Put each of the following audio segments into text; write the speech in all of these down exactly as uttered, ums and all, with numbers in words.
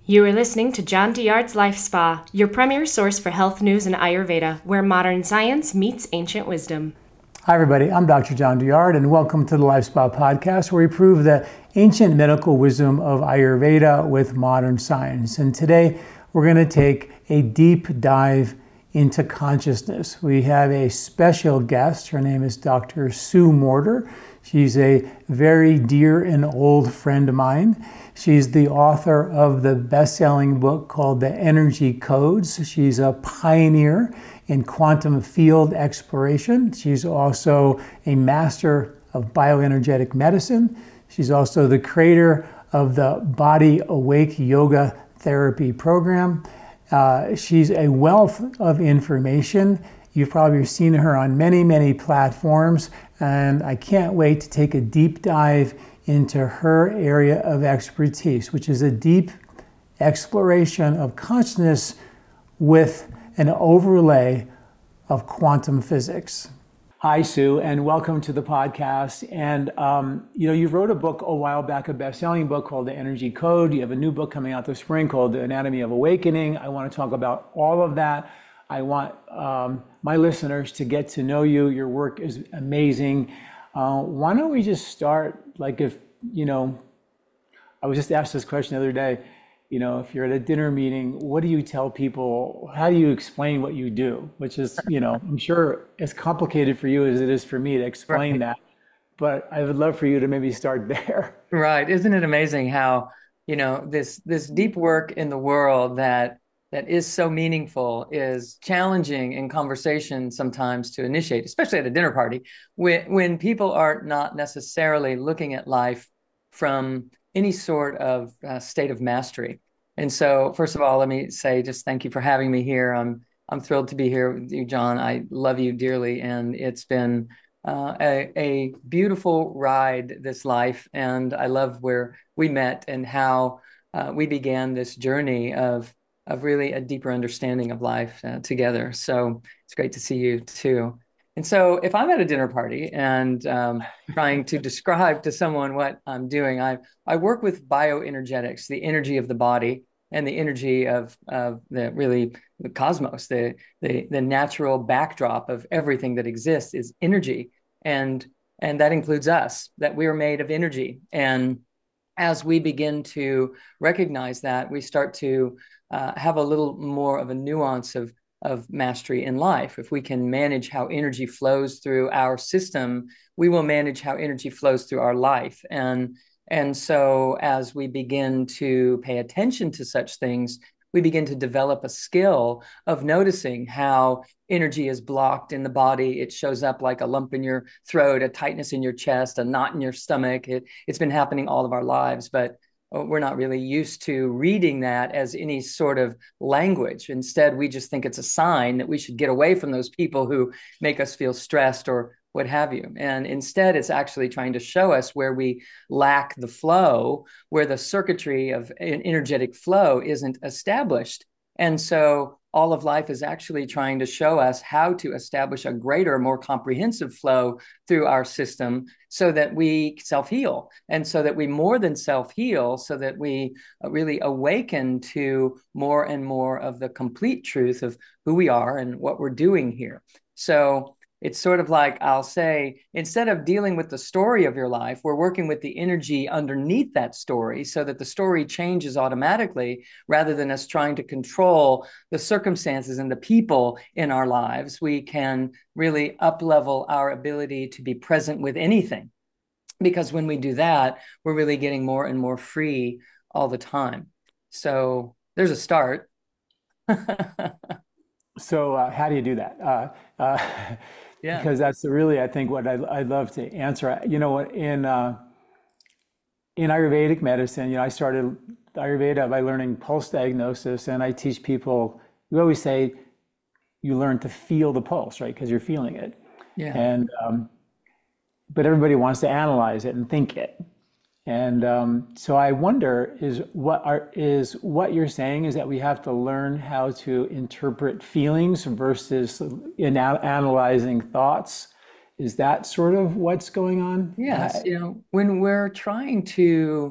You are listening to John Diard's Life Spa, your premier source for health news and Ayurveda, where modern science meets ancient wisdom. Hi, everybody. I'm Doctor John Diard, and welcome to the Life Spa podcast, where we prove the ancient medical wisdom of Ayurveda with modern science. And today, we're going to take a deep dive into consciousness. We have a special guest. Her name is Doctor Sue Morter. She's a very dear and old friend of mine. She's the author of the best-selling book called The Energy Codes. She's a pioneer in quantum field exploration. She's also a master of bioenergetic medicine. She's also the creator of the Body Awake Yoga Therapy program. Uh, she's a wealth of information. You've probably seen her on many, many platforms, and I can't wait to take a deep dive into her area of expertise, which is a deep exploration of consciousness with an overlay of quantum physics. Hi, Sue, and welcome to the podcast. And, um, you know, you wrote a book a while back, a best-selling book called The Energy Code. You have a new book coming out this spring called The Anatomy of Awakening. I want to talk about all of that. I want um, my listeners to get to know you. Your work is amazing. Uh, why don't we just start, like if, you know, I was just asked this question the other day, you know, if you're at a dinner meeting, what do you tell people? How do you explain what you do? Which is, you know, I'm sure as complicated for you as it is for me to explain Right. that. But I would love for you to maybe start there. Right. Isn't it amazing how, you know, this this deep work in the world that that is so meaningful is challenging in conversation sometimes to initiate, especially at a dinner party, when when people are not necessarily looking at life from any sort of uh, state of mastery. And so, first of all, let me say just thank you for having me here. I'm I'm thrilled to be here with you, John. I love you dearly, and it's been uh, a, a beautiful ride, this life. And I love where we met and how uh, we began this journey of of really a deeper understanding of life uh, together. So it's great to see you too. And so if I'm at a dinner party and um, trying to describe to someone what I'm doing, I, I work with bioenergetics, the energy of the body and the energy of, of the really the cosmos, the, the, the natural backdrop of everything that exists is energy. And, and that includes us, that we're made of energy. And as we begin to recognize that, we start to uh, have a little more of a nuance of of mastery in life. If we can manage how energy flows through our system, we will manage how energy flows through our life. And and so as we begin to pay attention to such things, we begin to develop a skill of noticing how energy is blocked in the body. It shows up like a lump in your throat, a tightness in your chest, a knot in your stomach. It, it's been happening all of our lives, but we're not really used to reading that as any sort of language. Instead, we just think it's a sign that we should get away from those people who make us feel stressed or what have you. And instead, it's actually trying to show us where we lack the flow, where the circuitry of an energetic flow isn't established. And so all of life is actually trying to show us how to establish a greater, more comprehensive flow through our system so that we self-heal and so that we more than self-heal, so that we really awaken to more and more of the complete truth of who we are and what we're doing here. So it's sort of like, I'll say, instead of dealing with the story of your life, we're working with the energy underneath that story so that the story changes automatically rather than us trying to control the circumstances and the people in our lives. We can really up-level our ability to be present with anything. Because when we do that, we're really getting more and more free all the time. So there's a start. So uh, how do you do that? Uh, uh, Yeah. because that's really, I think, what I, I'd love to answer. You know, in uh, in Ayurvedic medicine, you know, I started Ayurveda by learning pulse diagnosis, and I teach people. We always say you learn to feel the pulse, right? Because you're feeling it, Yeah. and um, but everybody wants to analyze it and think it. And um, so I wonder, is what are is what you're saying is that we have to learn how to interpret feelings versus in analyzing thoughts? Is that sort of what's going on? Yes, I, you know, when we're trying to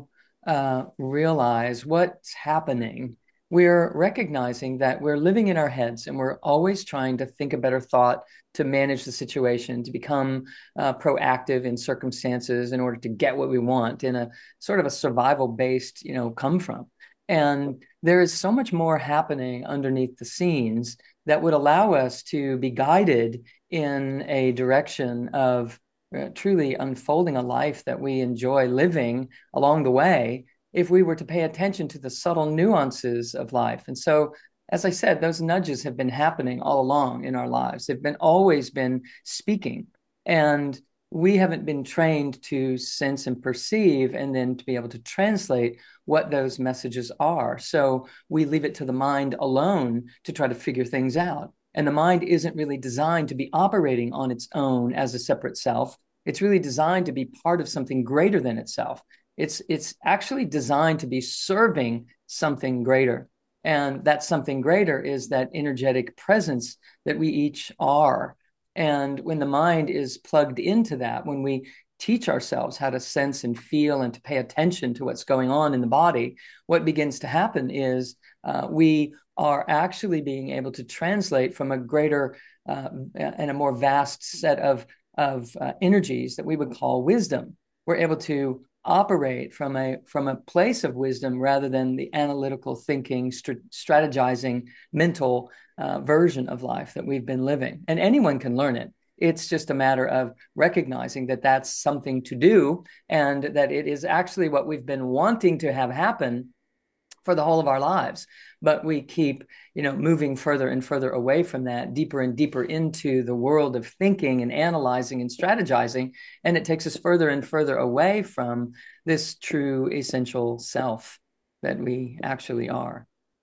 uh, realize what's happening, we're recognizing that we're living in our heads and we're always trying to think a better thought to manage the situation, to become uh, proactive in circumstances in order to get what we want in a sort of a survival-based, you know, come from. And there is so much more happening underneath the scenes that would allow us to be guided in a direction of uh, truly unfolding a life that we enjoy living along the way if we were to pay attention to the subtle nuances of life. And so, as I said, those nudges have been happening all along in our lives. They've been always been speaking. And we haven't been trained to sense and perceive and then to be able to translate what those messages are. So we leave it to the mind alone to try to figure things out. And the mind isn't really designed to be operating on its own as a separate self. It's really designed to be part of something greater than itself. It's, it's actually designed to be serving something greater. And that something greater is that energetic presence that we each are. And when the mind is plugged into that, when we teach ourselves how to sense and feel and to pay attention to what's going on in the body, what begins to happen is uh, we are actually being able to translate from a greater uh, and a more vast set of, of uh, energies that we would call wisdom. We're able to operate from a from a place of wisdom rather than the analytical thinking, st- strategizing, mental uh, version of life that we've been living. And anyone can learn it. It's just a matter of recognizing that that's something to do and that it is actually what we've been wanting to have happen for the whole of our lives. But we keep, you know, moving further and further away from that, deeper and deeper into the world of thinking and analyzing and strategizing. And it takes us further and further away from this true essential self that we actually are.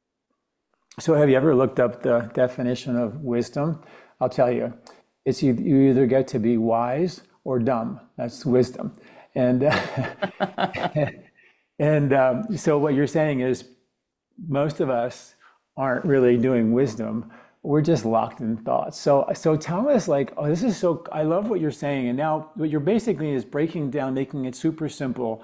So have you ever looked up the definition of wisdom? I'll tell you, it's you, you either get to be wise or dumb. That's wisdom. And uh, and um, so what you're saying is most of us aren't really doing wisdom. We're just locked in thoughts. So so tell us, like, oh, this is so, I love what you're saying. And now what you're basically is breaking down, making it super simple.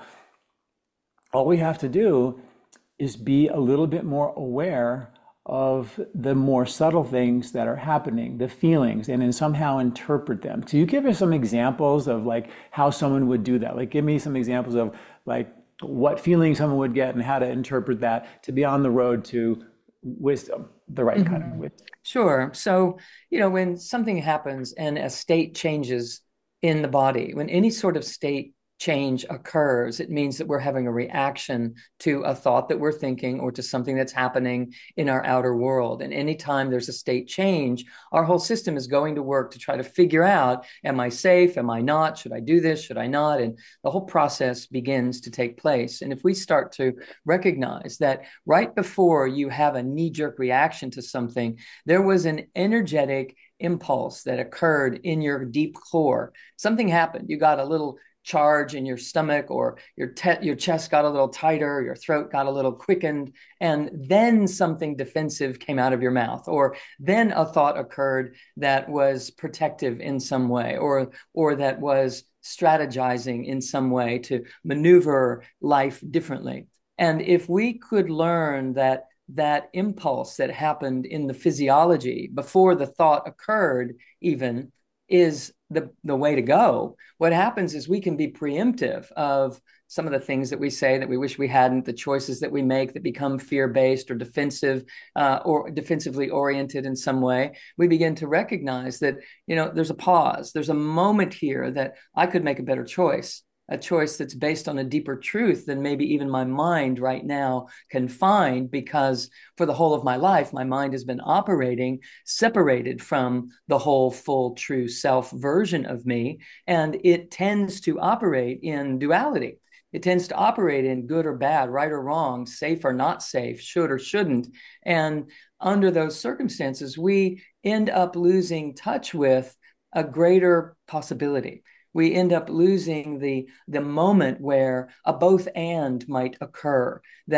All we have to do is be a little bit more aware of the more subtle things that are happening, the feelings, and then somehow interpret them. So you give us some examples of like how someone would do that. Like give me some examples of like what feeling someone would get and how to interpret that to be on the road to wisdom, the right mm-hmm. kind of wisdom. Sure. So, you know, when something happens and a state changes in the body, when any sort of state change occurs, it means that we're having a reaction to a thought that we're thinking or to something that's happening in our outer world. And anytime there's a state change, our whole system is going to work to try to figure out, am I safe? Am I not? Should I do this? Should I not? And the whole process begins to take place. And if we start to recognize that right before you have a knee-jerk reaction to something, there was an energetic impulse that occurred in your deep core. Something happened. You got a little charge in your stomach, or your te- your chest got a little tighter, your throat got a little quickened, and then something defensive came out of your mouth, or then a thought occurred that was protective in some way, or or that was strategizing in some way to maneuver life differently. And if we could learn that that impulse that happened in the physiology before the thought occurred even is the, the way to go, what happens is we can be preemptive of some of the things that we say that we wish we hadn't, the choices that we make that become fear-based or defensive uh, or defensively oriented in some way. We begin to recognize that, you know, there's a pause, there's a moment here that I could make a better choice. A choice that's based on a deeper truth than maybe even my mind right now can find, because for the whole of my life, my mind has been operating separated from the whole full true self version of me. And it tends to operate in duality. It tends to operate in good or bad, right or wrong, safe or not safe, should or shouldn't. And under those circumstances, we end up losing touch with a greater possibility. We end up losing the, the moment where a both and might occur, that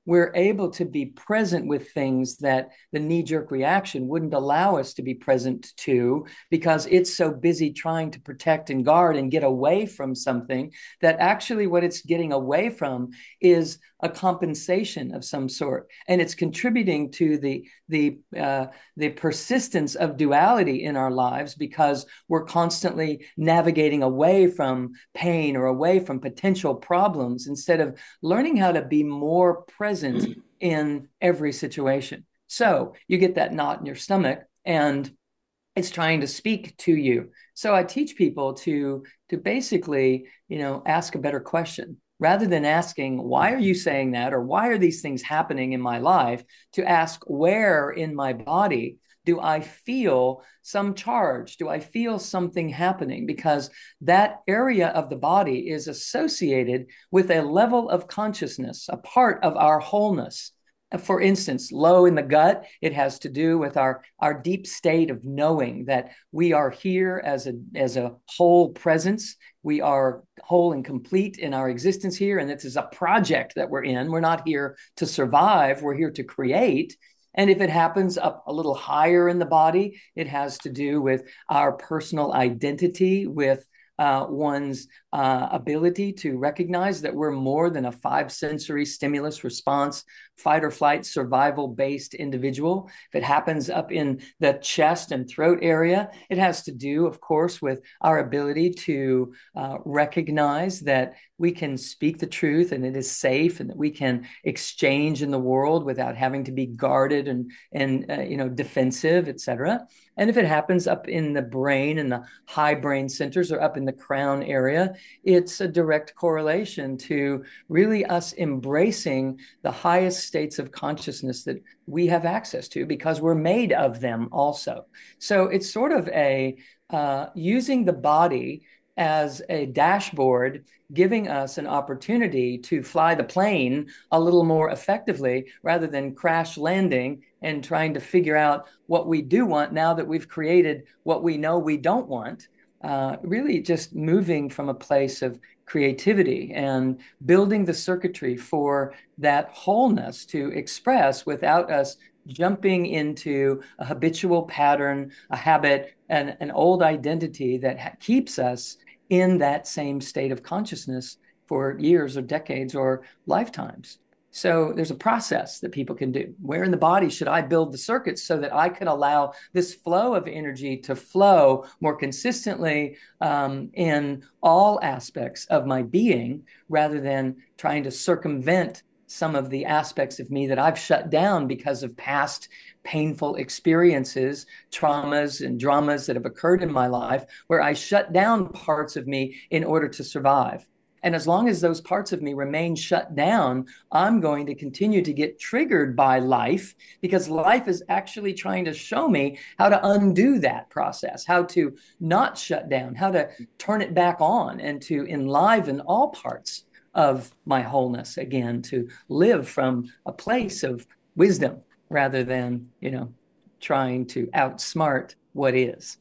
we're able to be present with things that the knee-jerk reaction wouldn't allow us to be present to, because it's so busy trying to protect and guard and get away from something, that actually what it's getting away from is a compensation of some sort, and it's contributing to the the uh, the persistence of duality in our lives, because we're constantly navigating away from pain or away from potential problems instead of learning how to be more present in every situation. So you get that knot in your stomach, and it's trying to speak to you. So I teach people to to basically, you know, ask a better question. Rather than asking, why are you saying that? Or why are these things happening in my life? To ask, where in my body do I feel some charge? Do I feel something happening? Because that area of the body is associated with a level of consciousness, a part of our wholeness. For instance, low in the gut, it has to do with our, our deep state of knowing that we are here as a, as a whole presence. We are whole and complete in our existence here. And this is a project that we're in. We're not here to survive. We're here to create. And if it happens up a little higher in the body, it has to do with our personal identity, with Uh, one's uh, ability to recognize that we're more than a five sensory stimulus response, fight or flight, survival based individual. If it happens up in the chest and throat area, it has to do, of course, with our ability to uh, recognize that we can speak the truth and it is safe, and that we can exchange in the world without having to be guarded and, and uh, you know, defensive, et cetera. And if it happens up in the brain and the high brain centers, or up in the crown area, it's a direct correlation to really us embracing the highest states of consciousness that we have access to, because we're made of them also. So it's sort of a uh, using the body as a dashboard, giving us an opportunity to fly the plane a little more effectively, rather than crash landing and trying to figure out what we do want now that we've created what we know we don't want. Uh, really just moving from a place of creativity and building the circuitry for that wholeness to express, without us jumping into a habitual pattern, a habit, and an old identity that ha- keeps us in that same state of consciousness for years or decades or lifetimes. So there's a process that people can do. Where in the body should I build the circuits so that I can allow this flow of energy to flow more consistently um, in all aspects of my being, rather than trying to circumvent some of the aspects of me that I've shut down because of past painful experiences, traumas and dramas that have occurred in my life, where I shut down parts of me in order to survive. And as long as those parts of me remain shut down, I'm going to continue to get triggered by life, because life is actually trying to show me how to undo that process, how to not shut down, how to turn it back on, and to enliven all parts of my wholeness again, to live from a place of wisdom rather than, you know, trying to outsmart what is.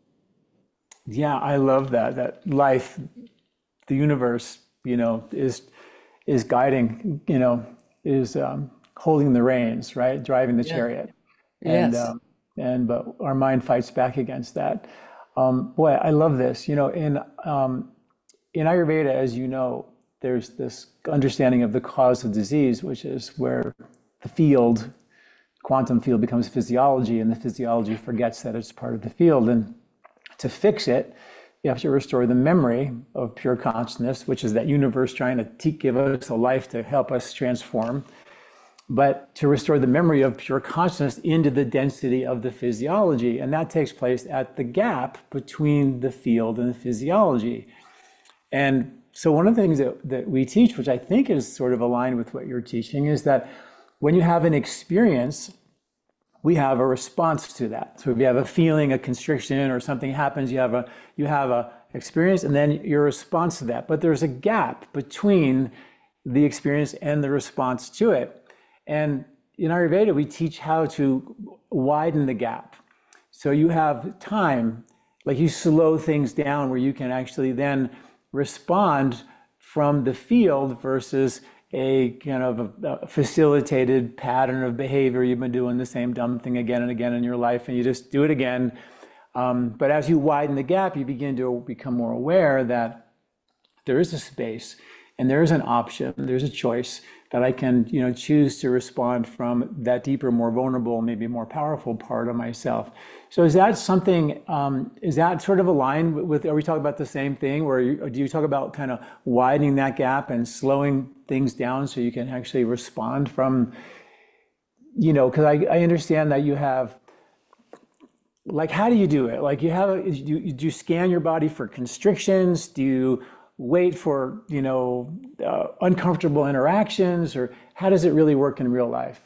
Yeah, I love that, that life, the universe, you know, is is guiding, you know, is um, holding the reins, right? Driving the Yeah. chariot. And Yes. um, and but our mind fights back against that. Um, boy, I love this. You know, in um, in Ayurveda, as you know, there's this understanding of the cause of disease, which is where the field, quantum field, becomes physiology, and the physiology forgets that it's part of the field. And to fix it, you have to restore the memory of pure consciousness, which is that universe trying to te- give us a life to help us transform. But to restore the memory of pure consciousness into the density of the physiology. And that takes place at the gap between the field and the physiology. And so one of the things that, that we teach, which I think is sort of aligned with what you're teaching, is that when you have an experience, we have a response to that. So if you have a feeling, a constriction, or something happens, you have a you have a experience, and then your response to that. But there's a gap between the experience and the response to it. And in Ayurveda, we teach how to widen the gap. So you have time, like you slow things down, where you can actually then respond from the field versus a kind of a, a facilitated pattern of behavior. You've been doing the same dumb thing again and again in your life, and you just do it again. Um, but as you widen the gap, you begin to become more aware that there is a space and there is an option, there's a choice that I can, you know, choose to respond from that deeper, more vulnerable, maybe more powerful part of myself. So is that something, um, is that sort of aligned with, are we talking about the same thing? Or, you, or do you talk about kind of widening that gap and slowing things down so you can actually respond from, you know, because I, I understand that you have, like, how do you do it? Like you have, a, do, you, do you scan your body for constrictions? Do you wait for, you know, uh, uncomfortable interactions, or how does it really work in real life?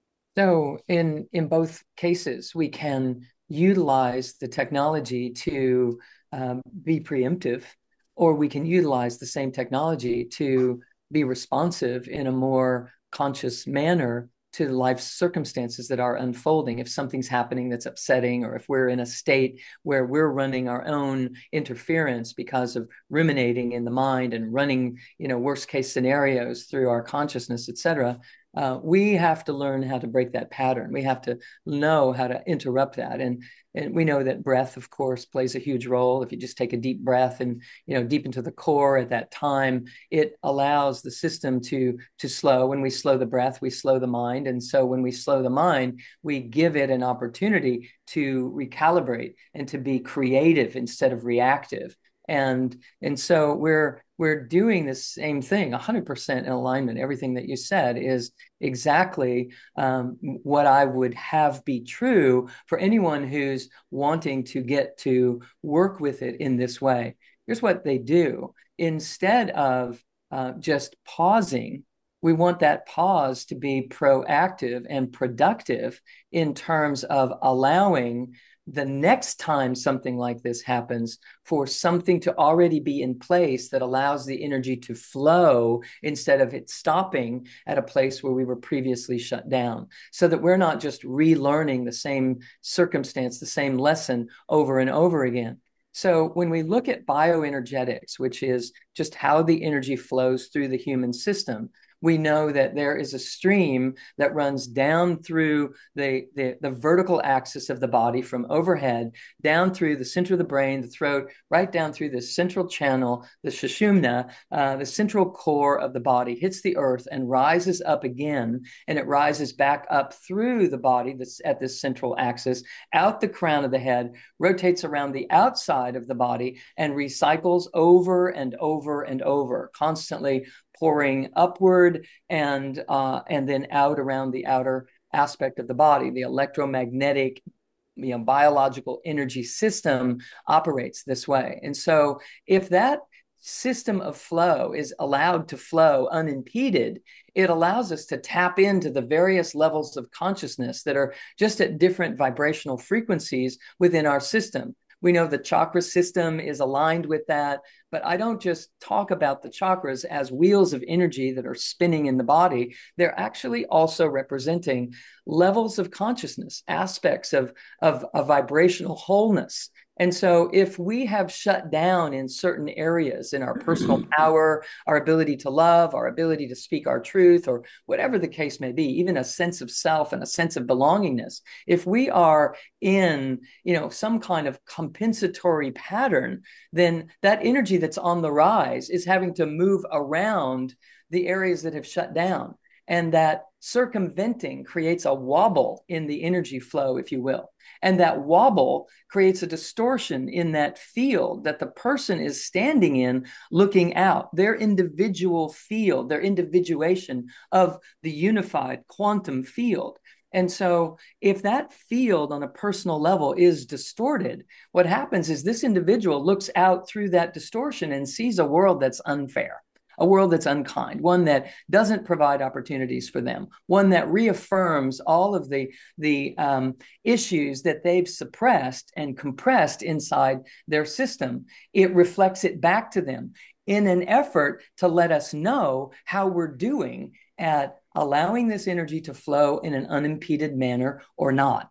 So in, in both cases, we can utilize the technology to um, be preemptive, or we can utilize the same technology to be responsive in a more conscious manner to life's circumstances that are unfolding. If something's happening that's upsetting, or if we're in a state where we're running our own interference because of ruminating in the mind and running, you know, worst case scenarios through our consciousness, et cetera, uh, we have to learn how to break that pattern. We have to know how to interrupt that. And, and we know that breath, of course, plays a huge role. If you just take a deep breath and, you know, deep into the core at that time, it allows the system to, to slow. When we slow the breath, we slow the mind. And so when we slow the mind, we give it an opportunity to recalibrate and to be creative instead of reactive. And, and so we're, we're doing the same thing, one hundred percent in alignment. Everything that you said is exactly um, what I would have be true for anyone who's wanting to get to work with it in this way. Here's what they do. Instead of uh, just pausing, we want that pause to be proactive and productive in terms of allowing the next time something like this happens for something to already be in place that allows the energy to flow instead of it stopping at a place where we were previously shut down, so that we're not just relearning the same circumstance, the same lesson over and over again. So when we look at bioenergetics, which is just how the energy flows through the human system, we know that there is a stream that runs down through the, the, the vertical axis of the body from overhead, down through the center of the brain, the throat, right down through the central channel, the sushumna, uh, the central core of the body, hits the earth and rises up again. And it rises back up through the body that's at this central axis, out the crown of the head, rotates around the outside of the body, and recycles over and over and over, constantly pouring upward and uh, and then out around the outer aspect of the body. The electromagnetic, you know, biological energy system operates this way. And so if that system of flow is allowed to flow unimpeded, it allows us to tap into the various levels of consciousness that are just at different vibrational frequencies within our system. We know the chakra system is aligned with that, but I don't just talk about the chakras as wheels of energy that are spinning in the body. They're actually also representing levels of consciousness, aspects of, of, of vibrational wholeness. And so if we have shut down in certain areas in our personal power, our ability to love, our ability to speak our truth, or whatever the case may be, even a sense of self and a sense of belongingness, if we are in, you know, some kind of compensatory pattern, then that energy that's on the rise is having to move around the areas that have shut down. And that circumventing creates a wobble in the energy flow, if you will. And that wobble creates a distortion in that field that the person is standing in, looking out, their individual field, their individuation of the unified quantum field. And so if that field on a personal level is distorted, what happens is this individual looks out through that distortion and sees a world that's unfair, a world that's unkind, one that doesn't provide opportunities for them, one that reaffirms all of the, the um, issues that they've suppressed and compressed inside their system. It reflects it back to them in an effort to let us know how we're doing at allowing this energy to flow in an unimpeded manner or not.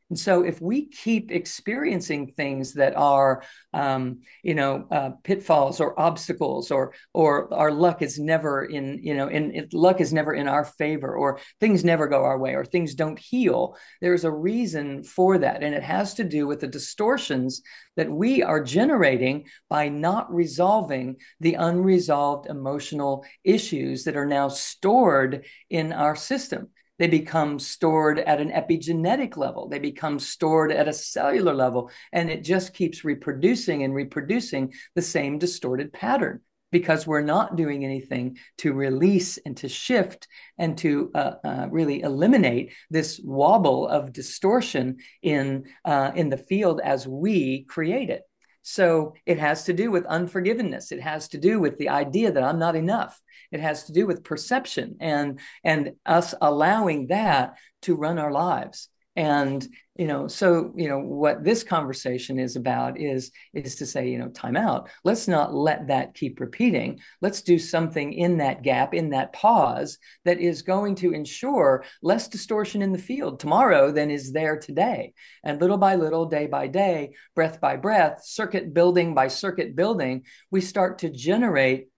And so if we keep experiencing things that are, um, you know, uh, pitfalls or obstacles, or or our luck is never in, you know, in it, luck is never in our favor, or things never go our way, or things don't heal, there's a reason for that. And it has to do with the distortions that we are generating by not resolving the unresolved emotional issues that are now stored in our system. They become stored at an epigenetic level. They become stored at a cellular level. And it just keeps reproducing and reproducing the same distorted pattern, because we're not doing anything to release and to shift and to uh, uh, really eliminate this wobble of distortion in, uh, in the field as we create it. So it has to do with unforgiveness. It has to do with the idea that I'm not enough. It has to do with perception and, and us allowing that to run our lives. And, you know, so, you know, what this conversation is about is, is to say, you know, time out. Let's not let that keep repeating. Let's do something in that gap, in that pause, that is going to ensure less distortion in the field tomorrow than is there today. And little by little, day by day, breath by breath, circuit building by circuit building, we start to generate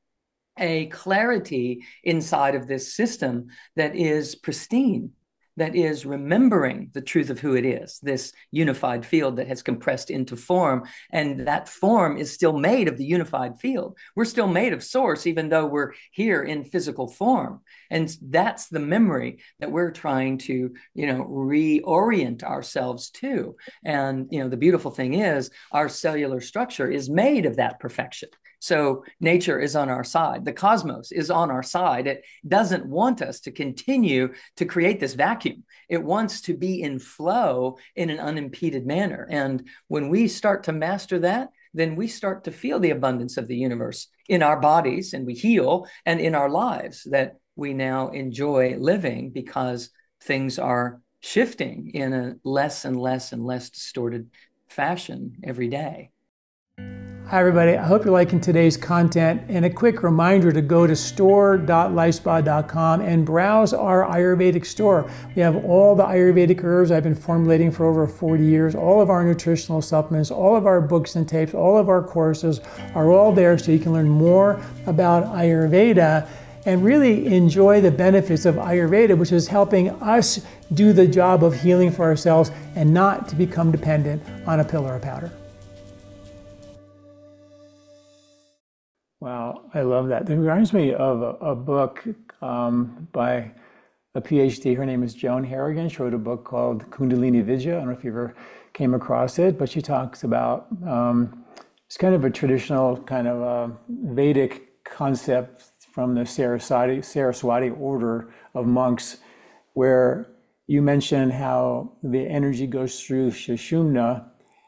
a clarity inside of this system that is pristine, that is remembering the truth of who it is, this unified field that has compressed into form. And that form is still made of the unified field. We're still made of source, even though we're here in physical form. And that's the memory that we're trying to, you know, reorient ourselves to. And, you know, the beautiful thing is our cellular structure is made of that perfection. So nature is on our side. The cosmos is on our side. It doesn't want us to continue to create this vacuum. It wants to be in flow in an unimpeded manner. And when we start to master that, then we start to feel the abundance of the universe in our bodies, and we heal, and in our lives that we now enjoy living, because things are shifting in a less and less and less distorted fashion every day. Hi everybody, I hope you're liking today's content, and a quick reminder to go to store dot lifespa dot com and browse our Ayurvedic store. We have all the Ayurvedic herbs I've been formulating for over forty years, all of our nutritional supplements, all of our books and tapes, all of our courses are all there, so you can learn more about Ayurveda and really enjoy the benefits of Ayurveda, which is helping us do the job of healing for ourselves and not to become dependent on a pill or a powder. Wow, I love that. It reminds me of a, a book um, by a PhD. Her name is Joan Harrigan. She wrote a book called Kundalini Vidya. I don't know if you ever came across it, but she talks about, um, it's kind of a traditional kind of a Vedic concept from the Saraswati, Saraswati order of monks, where you mentioned how the energy goes through Sushumna.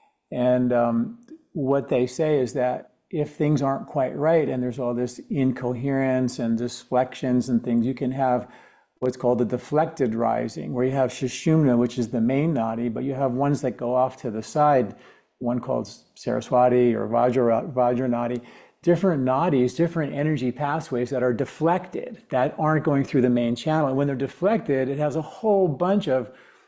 And um, what they say is that if things aren't quite right and there's all this incoherence and deflections and things, you can have what's called the deflected rising, where you have Sushumna, which is the main nadi, but you have ones that go off to the side, one called Saraswati or Vajra, Vajra nadi, different nadis, different energy pathways that are deflected, that aren't going through the main channel. And when they're deflected, it has a whole bunch of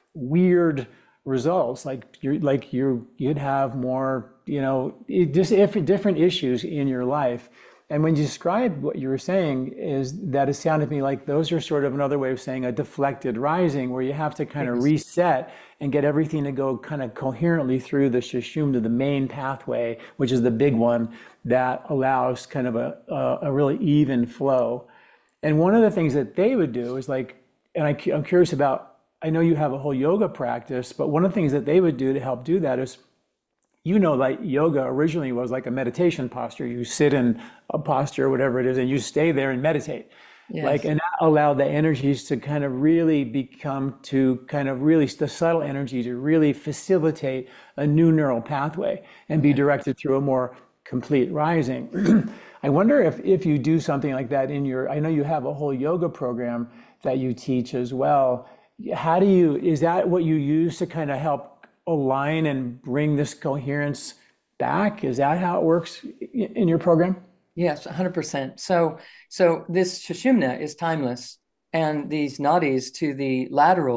weird results, like you're like you you'd have more, you know, just different issues in your life. And when you described what you were saying, is that it sounded to me like those are sort of another way of saying a deflected rising, where you have to kind of reset and get everything to go kind of coherently through the Sushumna, the main pathway, which is the big one that allows kind of a, a, a really even flow. And one of the things that they would do is like, and I, I'm curious about, I know you have a whole yoga practice, but one of the things that they would do to help do that is, you know, like yoga originally was like a meditation posture. You sit in a posture, whatever it is, and you stay there and meditate. Yes. Like, and that allowed the energies to kind of really become to kind of really the subtle energy to really facilitate a new neural pathway and be directed through a more complete rising. I wonder if, if you do something like that in your, I know you have a whole yoga program that you teach as well. How do you, is that what you use to kind of help align and bring this coherence back? Is that how it works in your program? Yes, one hundred percent. So, so this Sushumna is timeless, and these nadis to the lateral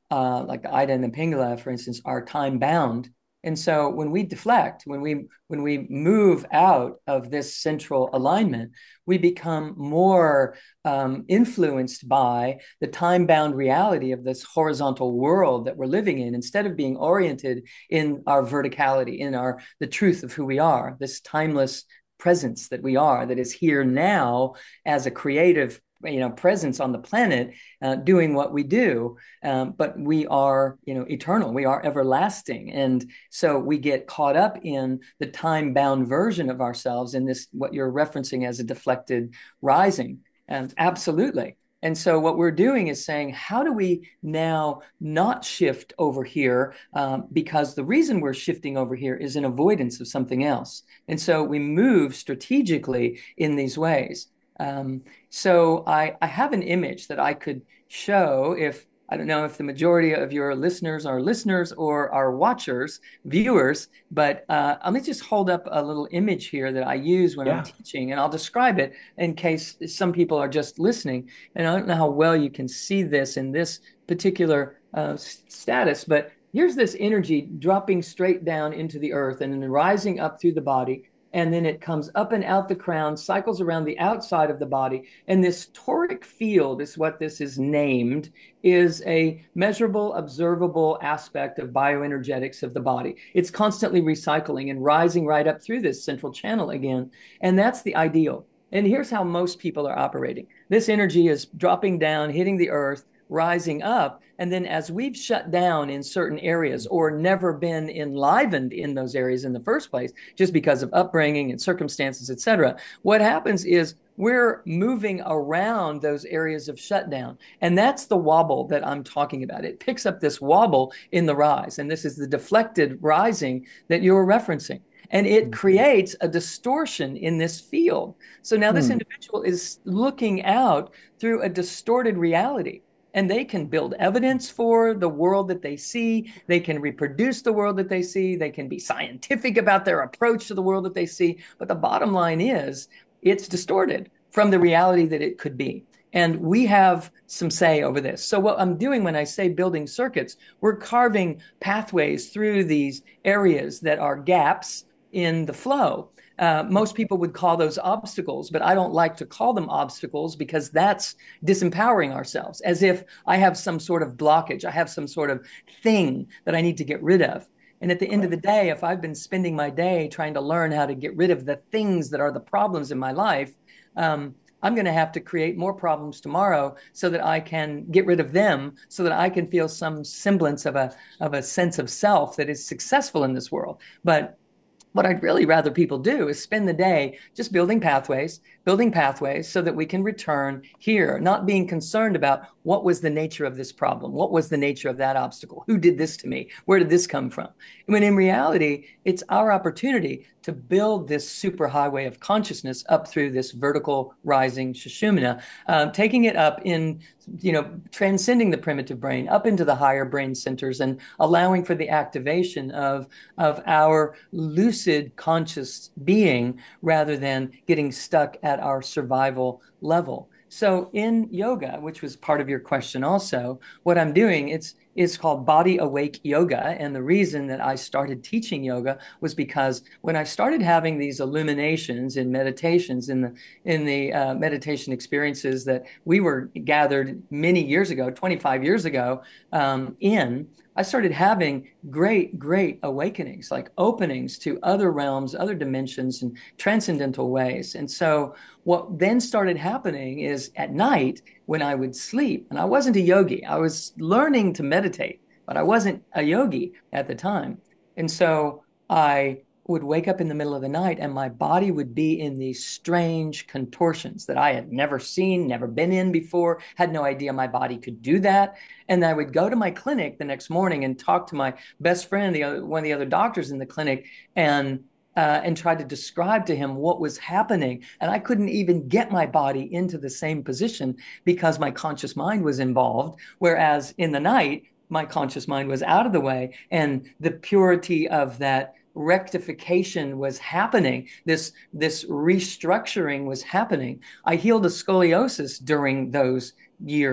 uh, like the Ida and the Pingala, for instance, are time bound. And so when we deflect, when we when we move out of this central alignment, we become more um, influenced by the time-bound reality of this horizontal world that we're living in, instead of being oriented in our verticality, in our the truth of who we are, this timeless presence that we are, that is here now as a creative, you know, presence on the planet, uh, doing what we do. Um, but we are, you know, eternal. We are everlasting, and so we get caught up in the time-bound version of ourselves in this, what you're referencing as a deflected rising. And absolutely. And so what we're doing is saying, how do we now not shift over here? Um, because the reason we're shifting over here is in avoidance of something else. And so we move strategically in these ways. Um, so I, I have an image that I could show if, I don't know if the majority of your listeners are listeners or are watchers, viewers, but uh, let me just hold up a little image here that I use when Yeah. I'm teaching, and I'll describe it in case some people are just listening. And I don't know how well you can see this in this particular uh, status, but here's this energy dropping straight down into the earth and then rising up through the body. And then it comes up and out the crown, cycles around the outside of the body. And this toric field is what this is named, is a measurable, observable aspect of bioenergetics of the body. It's constantly recycling and rising right up through this central channel again. And that's the ideal. And here's how most people are operating. This energy is dropping down, hitting the earth, rising up. And then as we've shut down in certain areas or never been enlivened in those areas in the first place, just because of upbringing and circumstances, et cetera, what happens is we're moving around those areas of shutdown. And that's the wobble that I'm talking about. It picks up this wobble in the rise. And this is the deflected rising that you're referencing. And it creates a distortion in this field. So now this individual is looking out through a distorted reality. And they can build evidence for the world that they see. They can reproduce the world that they see. They can be scientific about their approach to the world that they see. But the bottom line is it's distorted from the reality that it could be. And we have some say over this. So what I'm doing when I say building circuits, we're carving pathways through these areas that are gaps in the flow. Uh, most people would call those obstacles, but I don't like to call them obstacles because that's disempowering ourselves, as if I have some sort of blockage. I have some sort of thing that I need to get rid of. And at the end of the day, if I've been spending my day trying to learn how to get rid of the things that are the problems in my life, um, I'm going to have to create more problems tomorrow so that I can get rid of them, so that I can feel some semblance of a, of a sense of self that is successful in this world. But what I'd really rather people do is spend the day just building pathways, building pathways so that we can return here, not being concerned about what was the nature of this problem, what was the nature of that obstacle, who did this to me, where did this come from? I mean, in reality, it's our opportunity to build this superhighway of consciousness up through this vertical rising Sushumna, uh, taking it up in, you know, transcending the primitive brain up into the higher brain centers and allowing for the activation of, of our lucid conscious being rather than getting stuck at our survival level. So in yoga, which was part of your question also, what I'm doing, it's it's called Body Awake Yoga. And the reason that I started teaching yoga was because when I started having these illuminations in meditations, in the in the uh, meditation experiences that we were gathered many years ago, twenty-five years ago, um, in, I started having great, great awakenings, like openings to other realms, other dimensions, and transcendental ways. And so what then started happening is at night when I would sleep, and I wasn't a yogi, I was learning to meditate, but I wasn't a yogi at the time. And so I would wake up in the middle of the night and my body would be in these strange contortions that I had never seen, never been in before, had no idea my body could do that. And I would go to my clinic the next morning and talk to my best friend, the other, one of the other doctors in the clinic, and Uh, and tried to describe to him what was happening. And I couldn't even get my body into the same position because my conscious mind was involved. Whereas in the night, my conscious mind was out of the way and the purity of that rectification was happening. This, this restructuring was happening. I healed a scoliosis during those years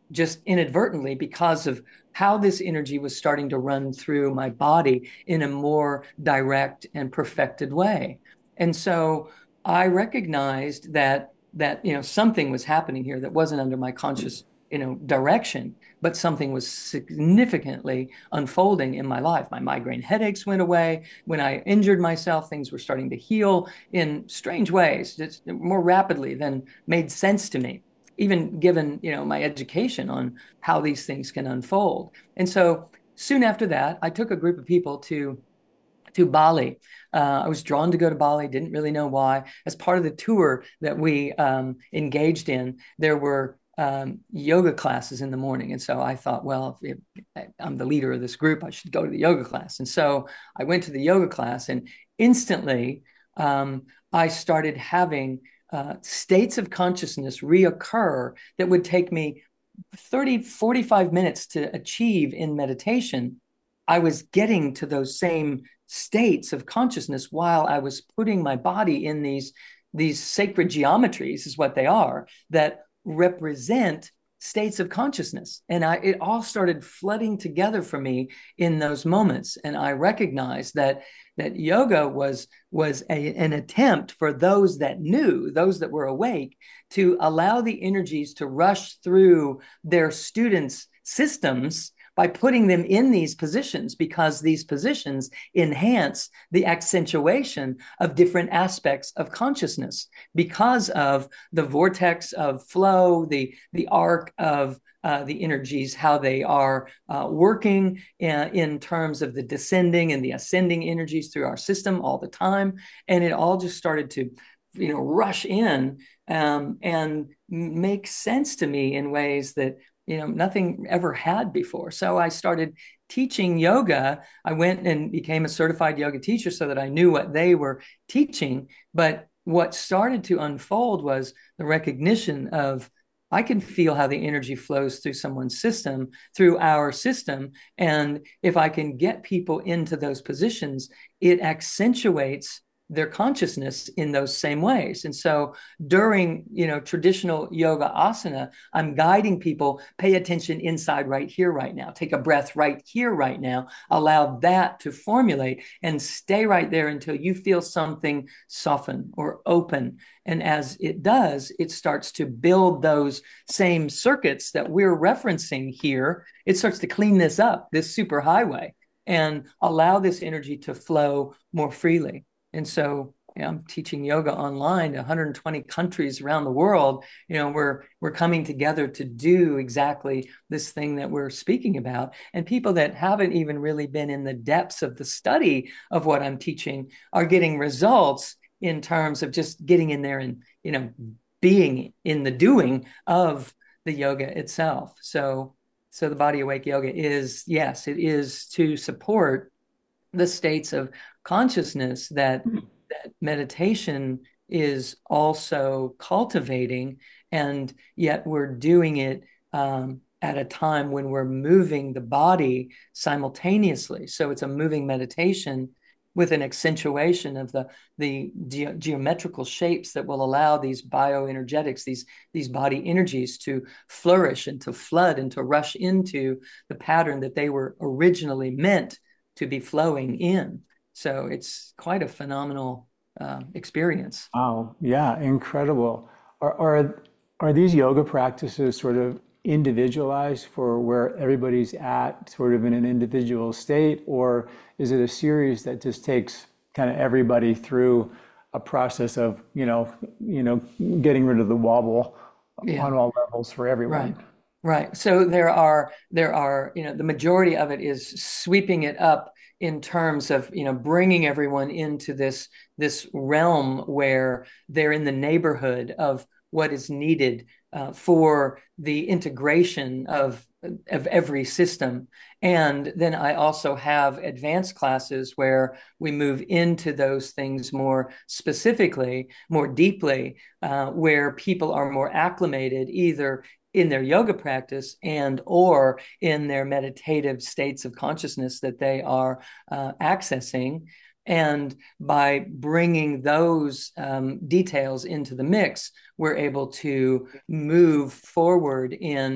just inadvertently because of how this energy was starting to run through my body in a more direct and perfected way. And so I recognized that that you know something was happening here that wasn't under my conscious you know direction, but something was significantly unfolding in my life. My migraine headaches went away. When I injured myself, things were starting to heal in strange ways, just more rapidly than made sense to me, even given you know my education on how these things can unfold. And so soon after that, I took a group of people to to Bali. Uh, I was drawn to go to Bali, didn't really know why. As part of the tour that we um, engaged in, there were um, yoga classes in the morning. And so I thought, well, if, if I'm the leader of this group, I should go to the yoga class. And so I went to the yoga class, and instantly um, I started having uh, states of consciousness reoccur that would take me thirty, forty-five minutes to achieve in meditation. I was getting to those same states of consciousness while I was putting my body in these, these sacred geometries, is what they are, that represent states of consciousness. And I, it all started flooding together for me in those moments. And I recognized that that yoga was, was a, an attempt for those that knew, those that were awake, to allow the energies to rush through their students' systems by putting them in these positions, because these positions enhance the accentuation of different aspects of consciousness because of the vortex of flow, the, the arc of uh, the energies, how they are uh, working in, in terms of the descending and the ascending energies through our system all the time. And it all just started to, you know, rush in um, and make sense to me in ways that you know, nothing ever had before. So I started teaching yoga. I went and became a certified yoga teacher so that I knew what they were teaching. But what started to unfold was the recognition of, I can feel how the energy flows through someone's system, through our system. And if I can get people into those positions, it accentuates their consciousness in those same ways. And so during, you know, traditional yoga asana, I'm guiding people, pay attention inside right here, right now, take a breath right here, right now, allow that to formulate and stay right there until you feel something soften or open. And as it does, it starts to build those same circuits that we're referencing here. It starts to clean this up, this superhighway, and allow this energy to flow more freely. And so you know, I'm teaching yoga online to one hundred twenty countries around the world. You know, we're we're coming together to do exactly this thing that we're speaking about. And people that haven't even really been in the depths of the study of what I'm teaching are getting results in terms of just getting in there and, you know, being in the doing of the yoga itself. So, so the Body Awake Yoga is, yes, it is to support the states of consciousness that, that meditation is also cultivating, and yet we're doing it um, at a time when we're moving the body simultaneously. So it's a moving meditation with an accentuation of the, the ge- geometrical shapes that will allow these bioenergetics, these, these body energies to flourish and to flood and to rush into the pattern that they were originally meant to be flowing in. So it's quite a phenomenal uh, experience. Wow, yeah, incredible. Are, are are these yoga practices sort of individualized for where everybody's at, sort of in an individual state, or is it a series that just takes kind of everybody through a process of, you know, you know, getting rid of the wobble Yeah. on all levels for everyone? Right. Right. So there are, there are, you know, the majority of it is sweeping it up in terms of, you know, bringing everyone into this, this realm where they're in the neighborhood of what is needed uh, for the integration of, of every system. And then I also have advanced classes where we move into those things more specifically, more deeply, uh, where people are more acclimated either in their yoga practice and or in their meditative states of consciousness that they are uh, accessing. And by bringing those um, details into the mix, we're able to move forward in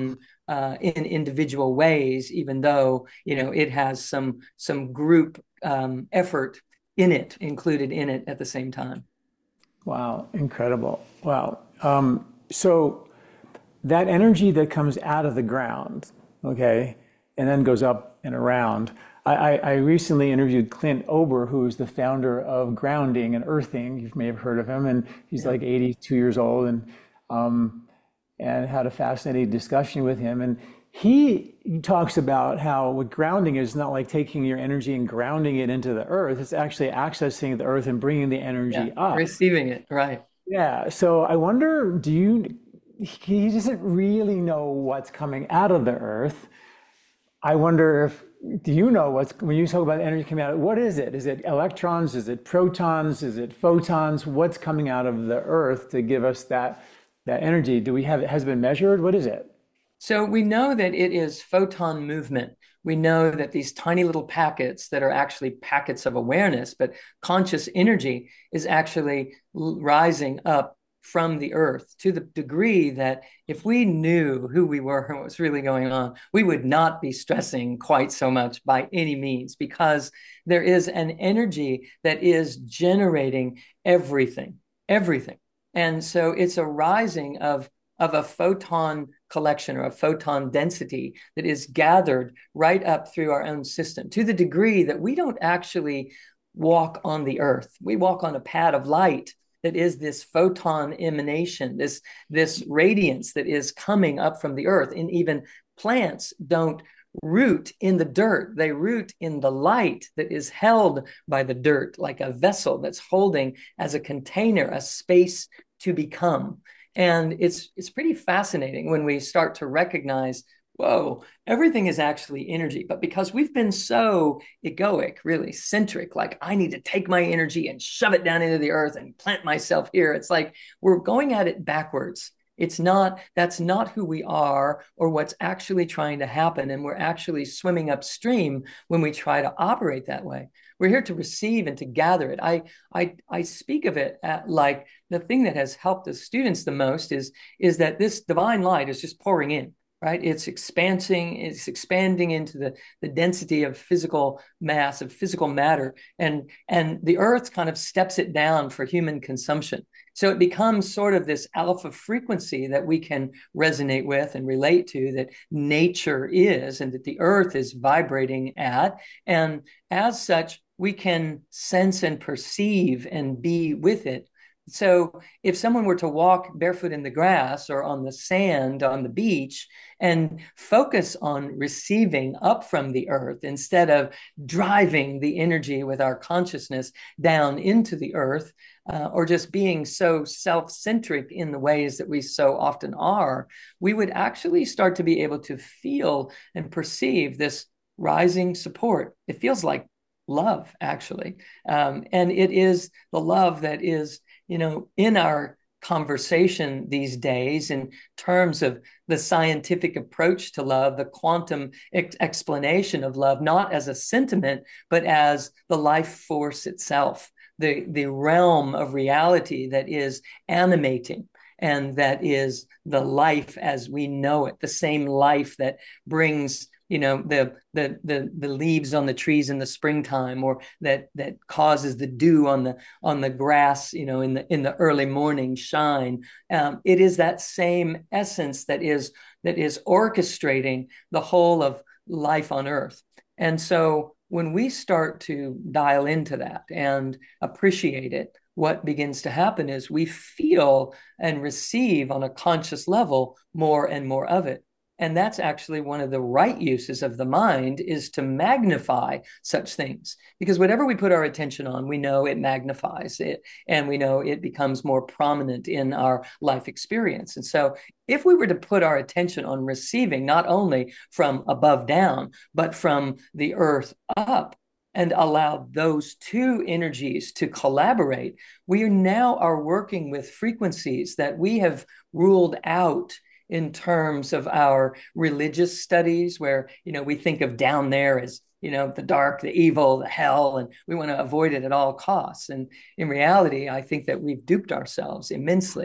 uh, in individual ways, even though, you know, it has some some group um, effort in it, included in it at the same time. Wow, incredible. Wow. Um, so that energy that comes out of the ground, okay, and then goes up and around. I, I, I recently interviewed Clint Ober, who is the founder of Grounding and Earthing. You may have heard of him, and he's Yeah. like eighty-two years old, and um, and had a fascinating discussion with him. And he talks about how what grounding is not like taking your energy and grounding it into the earth. It's actually accessing the earth and bringing the Yeah, energy up. receiving it, right. Yeah. So I wonder, do you, he doesn't really know what's coming out of the earth. I wonder if, do you know what's, when you talk about energy coming out, what is it? Is it electrons? Is it protons? Is it photons? What's coming out of the earth to give us that, that energy? Do we have, it has it been measured? What is it? So we know that it is photon movement. We know that these tiny little packets that are actually packets of awareness, but conscious energy is actually rising up from the earth to the degree that if we knew who we were and what was really going on, we would not be stressing quite so much by any means, because there is an energy that is generating everything, everything. And so it's a rising of, of a photon collection or a photon density that is gathered right up through our own system to the degree that we don't actually walk on the earth. We walk on a pad of light that is this photon emanation, this, this radiance that is coming up from the earth. And even plants don't root in the dirt. They root in the light that is held by the dirt, like a vessel that's holding as a container, a space to become. And it's it's pretty fascinating when we start to recognize, whoa, everything is actually energy. But because we've been so egoic, really centric, like I need to take my energy and shove it down into the earth and plant myself here. It's like we're going at it backwards. It's not, that's not who we are or what's actually trying to happen. And we're actually swimming upstream when we try to operate that way. We're here to receive and to gather it. I, I, I speak of it at like the thing that has helped the students the most is, is that this divine light is just pouring in. Right? It's expanding, it's expanding into the, the density of physical mass, of physical matter. And, and the earth kind of steps it down for human consumption. So it becomes sort of this alpha frequency that we can resonate with and relate to, that nature is, and that the earth is vibrating at. And as such, we can sense and perceive and be with it. So if someone were to walk barefoot in the grass or on the sand on the beach and focus on receiving up from the earth instead of driving the energy with our consciousness down into the earth, uh, or just being so self-centric in the ways that we so often are, we would actually start to be able to feel and perceive this rising support. It feels like love, actually. Um, and it is the love that is, you know, in our conversation these days in terms of the scientific approach to love, the quantum ex- explanation of love, not as a sentiment, but as the life force itself, the, the realm of reality that is animating and that is the life as we know it, the same life that brings, you know, the, the the the leaves on the trees in the springtime, or that that causes the dew on the on the grass, you know, in the in the early morning shine. Um, it is that same essence that is that is orchestrating the whole of life on Earth. And so when we start to dial into that and appreciate it, what begins to happen is we feel and receive on a conscious level more and more of it. And that's actually one of the right uses of the mind, is to magnify such things. Because whatever we put our attention on, we know it magnifies it, and we know it becomes more prominent in our life experience. And so if we were to put our attention on receiving, not only from above down, but from the earth up, and allow those two energies to collaborate, we are now are working with frequencies that we have ruled out in terms of our religious studies, where, you know, we think of down there as, you know, the dark, the evil, the hell, and we want to avoid it at all costs. And in reality, I think that we've duped ourselves immensely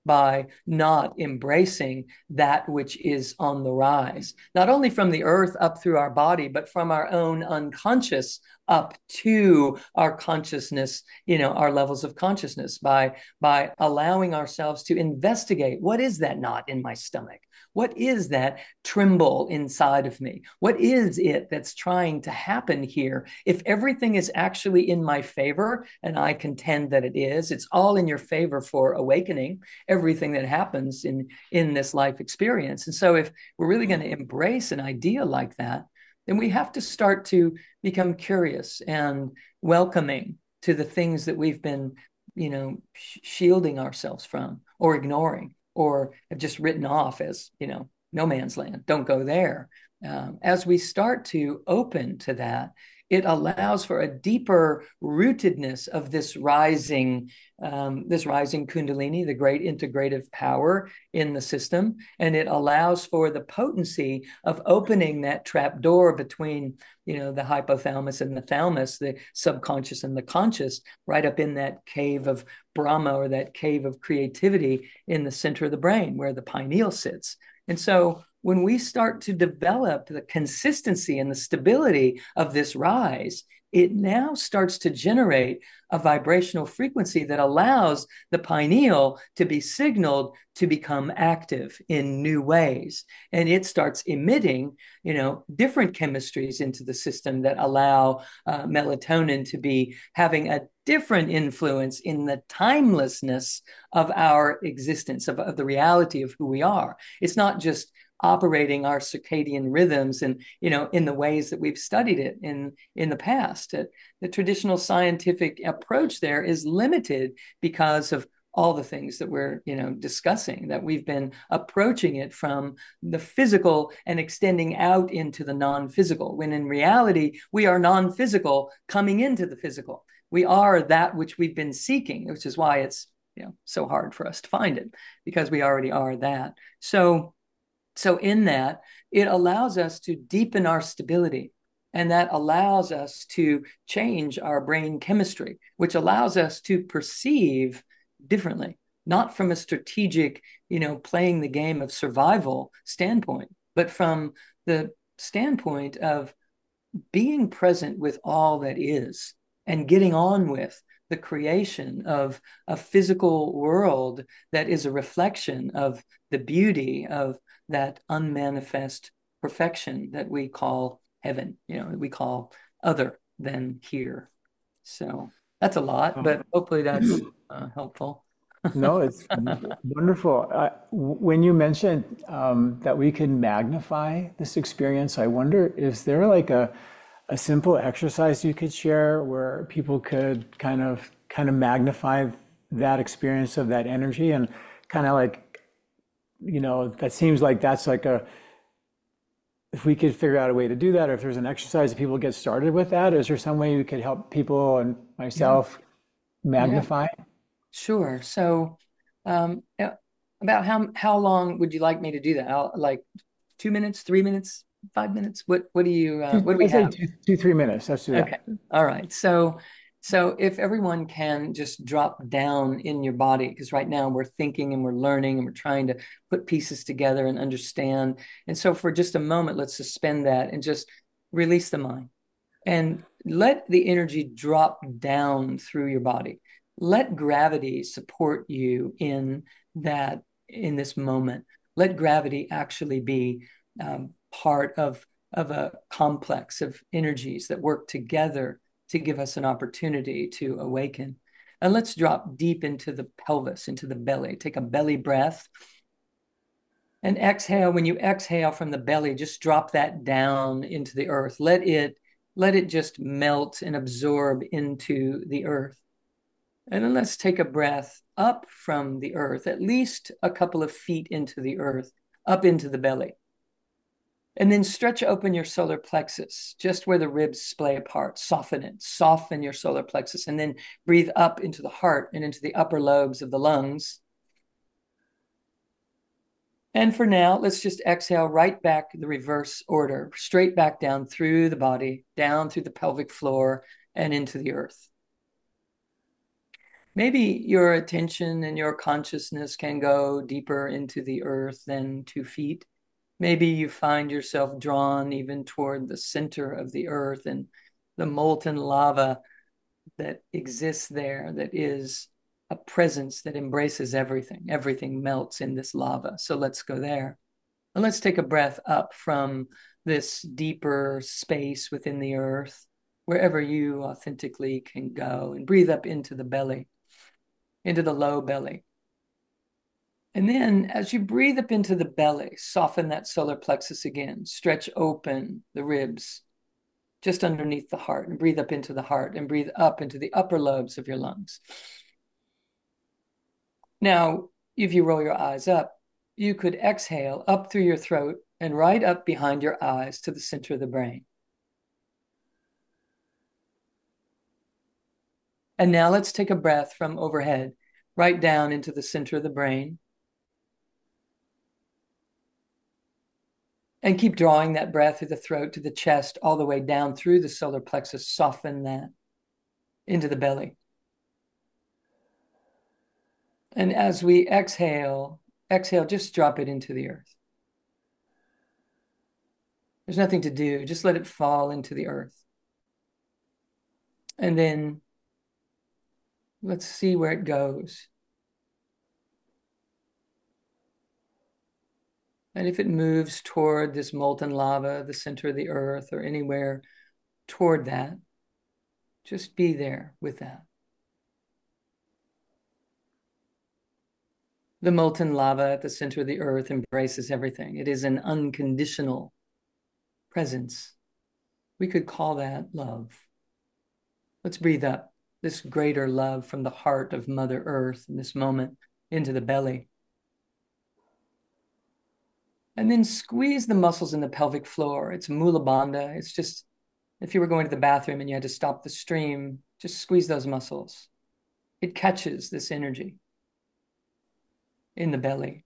by not embracing that which is on the rise, not only from the earth up through our body, but from our own unconscious up to our consciousness, you know, our levels of consciousness, by, by allowing ourselves to investigate, what is that knot in my stomach? What is that tremble inside of me? What is it that's trying to happen here? If everything is actually in my favor, and I contend that it is, it's all in your favor for awakening, everything that happens in, in this life experience. And so if we're really going to embrace an idea like that, then we have to start to become curious and welcoming to the things that we've been, you know, sh- shielding ourselves from or ignoring, or have just written off as, you know, no man's land, don't go there. Um, as we start to open to that, it allows for a deeper rootedness of this rising, um, this rising Kundalini, the great integrative power in the system. And it allows for the potency of opening that trap door between, you know, the hypothalamus and the thalamus, the subconscious and the conscious, right up in that cave of Brahma, or that cave of creativity in the center of the brain where the pineal sits. And so when we start to develop the consistency and the stability of this rise, it now starts to generate a vibrational frequency that allows the pineal to be signaled to become active in new ways. And it starts emitting, you know, different chemistries into the system that allow uh, melatonin to be having a different influence in the timelessness of our existence, of, of the reality of who we are. It's not just operating our circadian rhythms and, you know, in the ways that we've studied it in, in the past. Uh, the traditional scientific approach there is limited because of all the things that we're, you know, discussing, that we've been approaching it from the physical and extending out into the non-physical, when in reality, we are non-physical coming into the physical. We are that which we've been seeking, which is why it's, you know, so hard for us to find it, because we already are that. So So in that, it allows us to deepen our stability, and that allows us to change our brain chemistry, which allows us to perceive differently, not from a strategic, you know, playing the game of survival standpoint, but from the standpoint of being present with all that is and getting on with the creation of a physical world that is a reflection of the beauty of that unmanifest perfection that we call heaven, you know, we call other than here. So that's a lot, but hopefully that's uh, helpful. No, it's wonderful. Uh, when you mentioned um, that we can magnify this experience, I wonder, is there like a a simple exercise you could share where people could kind of kind of magnify that experience of that energy, and kind of like, you know, that seems like that's like a, if we could figure out a way to do that, or if there's an exercise that people get started with that, is there some way you could help people and myself Yeah. magnify? Yeah. Sure. So, um, uh, about how how long would you like me to do that? I'll, like two minutes, three minutes, five minutes? What what do you uh, Two, what do we I'd say have? two, two, three minutes. Let's do that. Okay. All right. So, so if everyone can just drop down in your body, because right now we're thinking and we're learning and we're trying to put pieces together and understand. And so for just a moment, let's suspend that and just release the mind and let the energy drop down through your body. Let gravity support you in that, in this moment. Let gravity actually be um, part of of a complex of energies that work together to give us an opportunity to awaken. And let's drop deep into the pelvis, into the belly. Take a belly breath and exhale. When you exhale from the belly, just drop that down into the earth. Let it, let it just melt and absorb into the earth. And then let's take a breath up from the earth, at least a couple of feet into the earth, up into the belly. And then stretch open your solar plexus, just where the ribs splay apart. Soften it, soften your solar plexus, and then breathe up into the heart and into the upper lobes of the lungs. And for now, let's just exhale right back the reverse order, straight back down through the body, down through the pelvic floor and into the earth. Maybe your attention and your consciousness can go deeper into the earth than two feet. Maybe you find yourself drawn even toward the center of the earth and the molten lava that exists there, that is a presence that embraces everything. Everything melts in this lava. So let's go there. And let's take a breath up from this deeper space within the earth, wherever you authentically can go, and breathe up into the belly, into the low belly. And then as you breathe up into the belly, soften that solar plexus again, stretch open the ribs just underneath the heart, and breathe up into the heart, and breathe up into the upper lobes of your lungs. Now, if you roll your eyes up, you could exhale up through your throat and right up behind your eyes to the center of the brain. And now let's take a breath from overhead, right down into the center of the brain. And keep drawing that breath through the throat to the chest, all the way down through the solar plexus. Soften that into the belly. And as we exhale, exhale, just drop it into the earth. There's nothing to do. Just let it fall into the earth. And then let's see where it goes. And if it moves toward this molten lava, the center of the earth, or anywhere toward that, just be there with that. The molten lava at the center of the earth embraces everything. It is an unconditional presence. We could call that love. Let's breathe up this greater love from the heart of Mother Earth in this moment into the belly. And then squeeze the muscles in the pelvic floor. It's Mula Bandha. It's just, if you were going to the bathroom and you had to stop the stream, just squeeze those muscles. It catches this energy in the belly.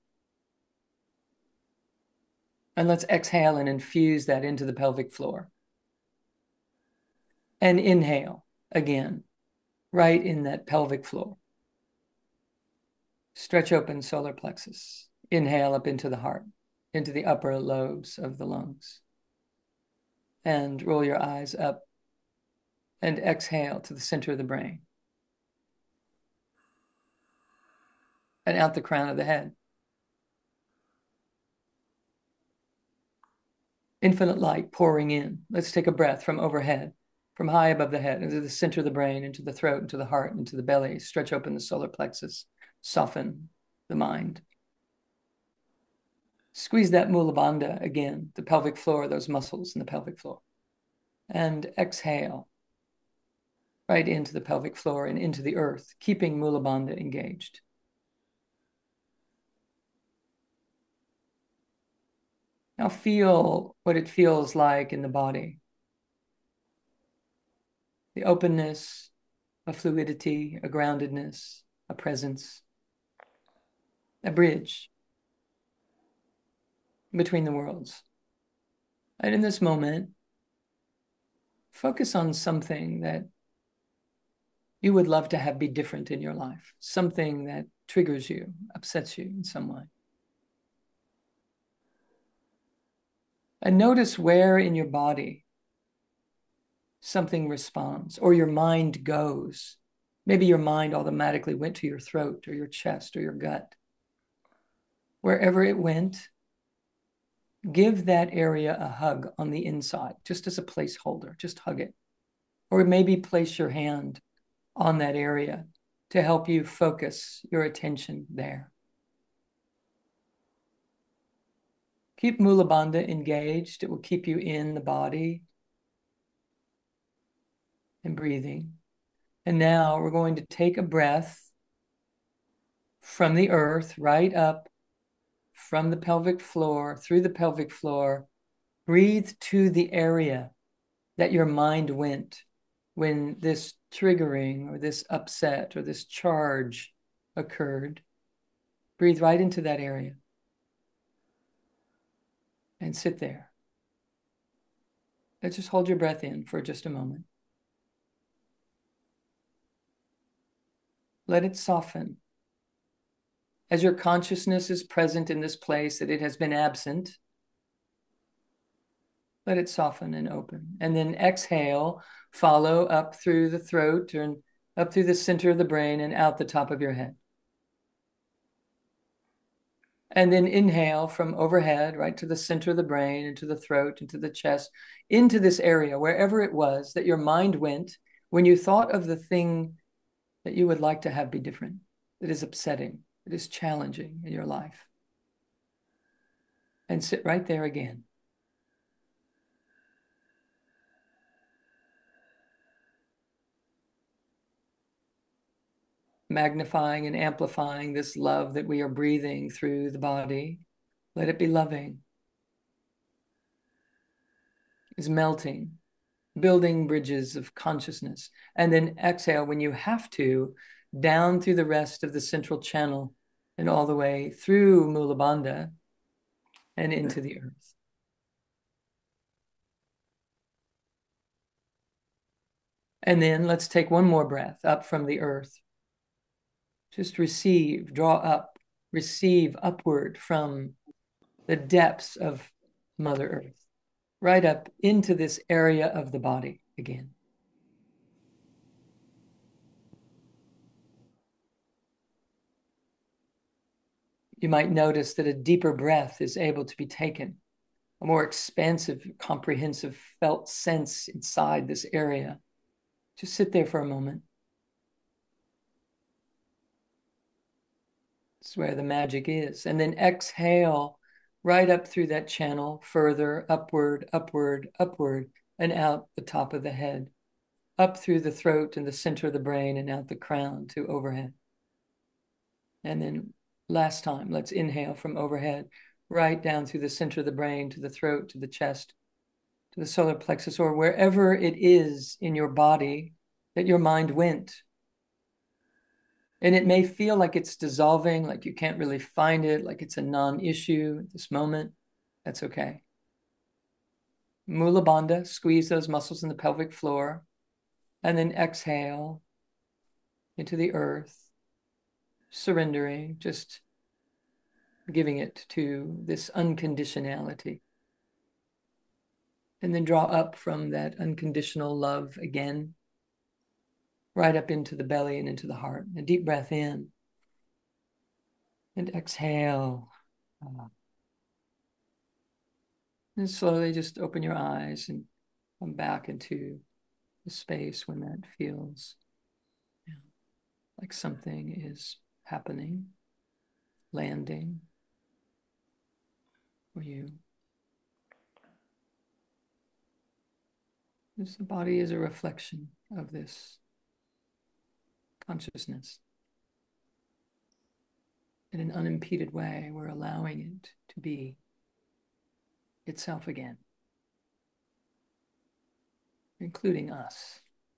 And let's exhale and infuse that into the pelvic floor. And inhale again, right in that pelvic floor. Stretch open solar plexus. Inhale up into the heart, into the upper lobes of the lungs. And roll your eyes up and exhale to the center of the brain. And out the crown of the head. Infinite light pouring in. Let's take a breath from overhead, from high above the head, into the center of the brain, into the throat, into the heart, into the belly. Stretch open the solar plexus. Soften the mind. Squeeze that Mula Bandha again, the pelvic floor, those muscles in the pelvic floor. And exhale right into the pelvic floor and into the earth, keeping Mula Bandha engaged. Now feel what it feels like in the body. The openness, a fluidity, a groundedness, a presence, a bridge between the worlds. And in this moment, focus on something that you would love to have be different in your life, something that triggers you, upsets you in some way. And notice where in your body something responds, or your mind goes. Maybe your mind automatically went to your throat or your chest or your gut. Wherever it went, give that area a hug on the inside, just as a placeholder, just hug it. Or maybe place your hand on that area to help you focus your attention there. Keep Mula Bandha engaged. It will keep you in the body and breathing. And now we're going to take a breath from the earth right up from the pelvic floor, through the pelvic floor. Breathe to the area that your mind went when this triggering or this upset or this charge occurred. Breathe right into that area. And sit there. Let's just hold your breath in for just a moment. Let it soften. As your consciousness is present in this place that it has been absent, let it soften and open. And then exhale, follow up through the throat and up through the center of the brain and out the top of your head. And then inhale from overhead, right to the center of the brain, into the throat, into the chest, into this area, wherever it was that your mind went when you thought of the thing that you would like to have be different, that is upsetting, that is challenging in your life. And sit right there again. Magnifying and amplifying this love that we are breathing through the body. Let it be loving. Is melting, building bridges of consciousness. And then exhale when you have to, down through the rest of the central channel and all the way through Mula Bandha and into the earth. And then let's take one more breath up from the earth. Just receive, draw up, receive upward from the depths of Mother Earth, right up into this area of the body again. You might notice that a deeper breath is able to be taken, a more expansive, comprehensive felt sense inside this area. Just sit there for a moment. This is where the magic is. And then exhale right up through that channel, further upward, upward, upward, and out the top of the head, up through the throat and the center of the brain and out the crown to overhead. And then last time, let's inhale from overhead, right down through the center of the brain, to the throat, to the chest, to the solar plexus, or wherever it is in your body that your mind went. And it may feel like it's dissolving, like you can't really find it, like it's a non-issue at this moment. That's okay. Mula Bandha, squeeze those muscles in the pelvic floor, and then exhale into the earth, surrendering, just giving it to this unconditionality. And then draw up from that unconditional love again, right up into the belly and into the heart. A deep breath in and exhale. And slowly just open your eyes and come back into the space when that feels, you know, like something is happening, landing for you. This body is a reflection of this consciousness. In an unimpeded way, we're allowing it to be itself again, including us.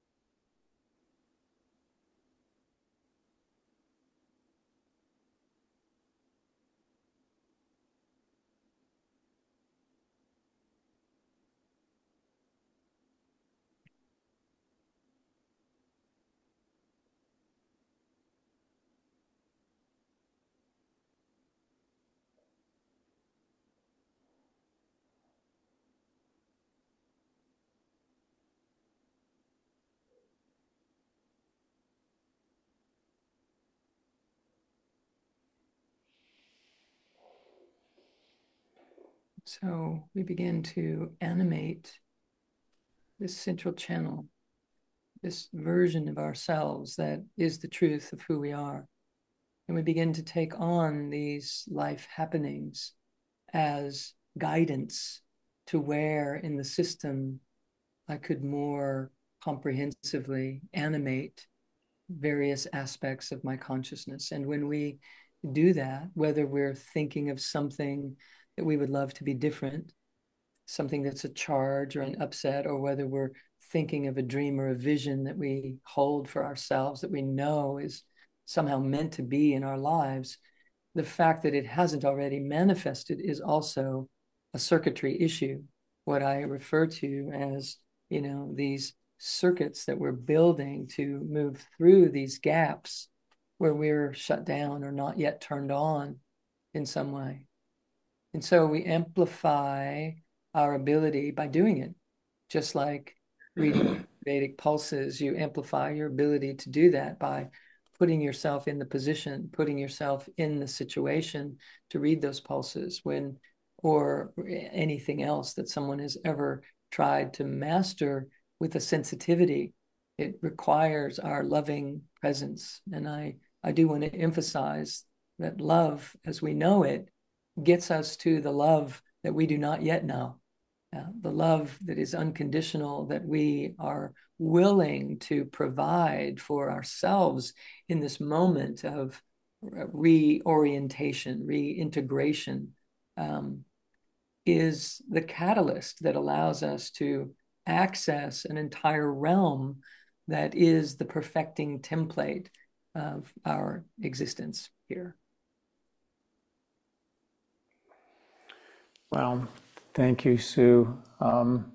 So we begin to animate this central channel, this version of ourselves that is the truth of who we are. And we begin to take on these life happenings as guidance to where in the system I could more comprehensively animate various aspects of my consciousness. And when we do that, whether we're thinking of something that we would love to be different, something that's a charge or an upset, or whether we're thinking of a dream or a vision that we hold for ourselves that we know is somehow meant to be in our lives, the fact that it hasn't already manifested is also a circuitry issue. What I refer to as, you know, these circuits that we're building to move through these gaps where we're shut down or not yet turned on in some way. And so we amplify our ability by doing it, just like reading Vedic pulses. You amplify your ability to do that by putting yourself in the position, putting yourself in the situation to read those pulses when, or anything else that someone has ever tried to master with a sensitivity. It requires our loving presence. And I, I do want to emphasize that love, as we know it, gets us to the love that we do not yet know. Uh, the love that is unconditional, that we are willing to provide for ourselves in this moment of reorientation, reintegration, um, is the catalyst that allows us to access an entire realm that is the perfecting template of our existence here. Well, thank you, Sue. Um,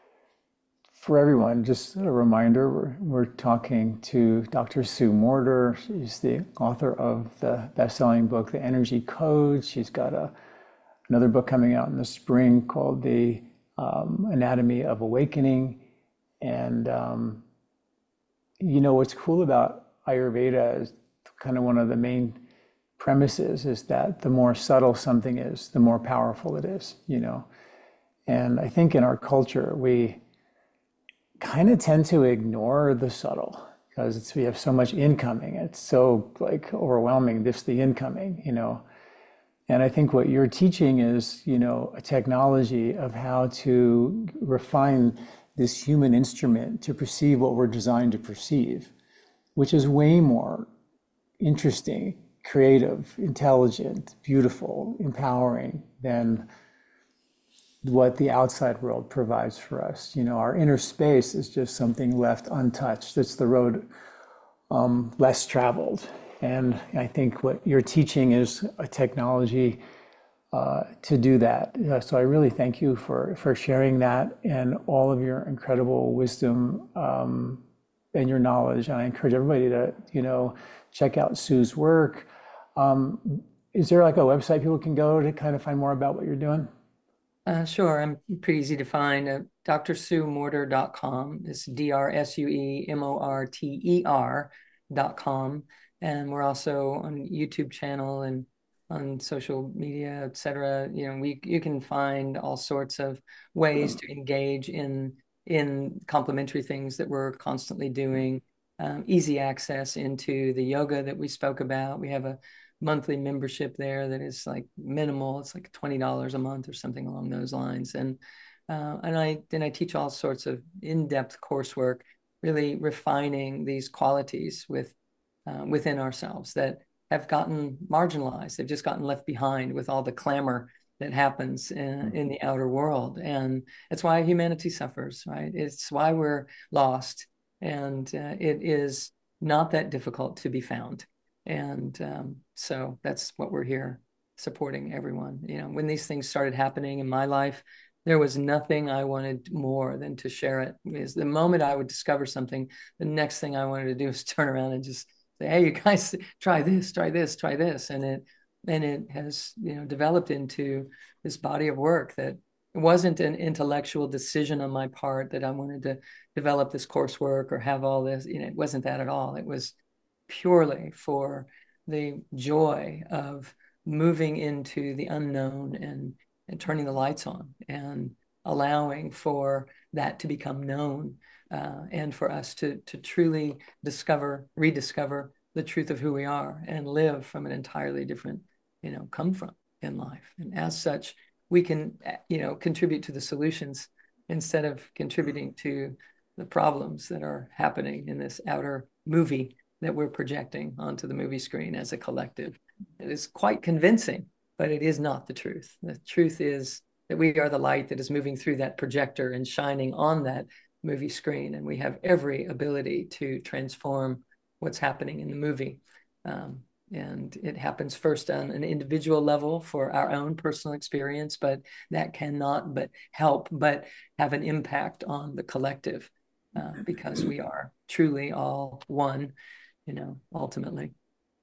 for everyone, just a reminder, we're, we're talking to Doctor Sue Morter. She's the author of the best-selling book, The Energy Code. She's got a, another book coming out in the spring called The um, Anatomy of Awakening. And, um, you know, what's cool about Ayurveda is kind of one of the main premises is that the more subtle something is, the more powerful it is, you know. And I think in our culture, we kind of tend to ignore the subtle because it's, we have so much incoming. It's so like overwhelming, this, the incoming, you know. And I think what you're teaching is, you know, a technology of how to refine this human instrument to perceive what we're designed to perceive, which is way more interesting, creative, intelligent, beautiful, empowering than what the outside world provides for us. You know, our inner space is just something left untouched. It's the road um, less traveled. And I think what you're teaching is a technology uh, to do that. Uh, so I really thank you for, for sharing that and all of your incredible wisdom um, and your knowledge. And I encourage everybody to, you know, check out Sue's work. Um, is there like a website people can go to kind of find more about what you're doing? Uh, sure, I'm pretty easy to find. Uh, D R Sue Morter dot com. It's D R S U E M O R T E R dot com. And we're also on YouTube channel and on social media, et cetera. You know, we you can find all sorts of ways to engage in in complementary things that we're constantly doing. Um, easy access into the yoga that we spoke about. We have a monthly membership there that is like minimal. It's like twenty dollars a month or something along those lines. And uh, and I then I teach all sorts of in-depth coursework, really refining these qualities with uh, within ourselves that have gotten marginalized. They've just gotten left behind with all the clamor that happens in, in the outer world. And it's why humanity suffers, right? It's why we're lost. And uh, it is not that difficult to be found. And um, so that's what we're here supporting everyone. You know, when these things started happening in my life, there was nothing I wanted more than to share it. Because the moment I would discover something, the next thing I wanted to do is turn around and just say, "Hey, you guys, try this, try this, try this," and it and it has, you know, developed into this body of work that it wasn't an intellectual decision on my part that I wanted to develop this coursework or have all this. You know, it wasn't that at all. It was purely for the joy of moving into the unknown and, and turning the lights on and allowing for that to become known uh, and for us to, to truly discover, rediscover the truth of who we are and live from an entirely different, you know, come from in life. And as such, we can, you know, contribute to the solutions instead of contributing to the problems that are happening in this outer movie that we're projecting onto the movie screen as a collective. It is quite convincing, but it is not the truth. The truth is that we are the light that is moving through that projector and shining on that movie screen, and we have every ability to transform what's happening in the movie. Um, and it happens first on an individual level for our own personal experience, but that cannot but help but have an impact on the collective uh, because we are truly all one, you know, ultimately.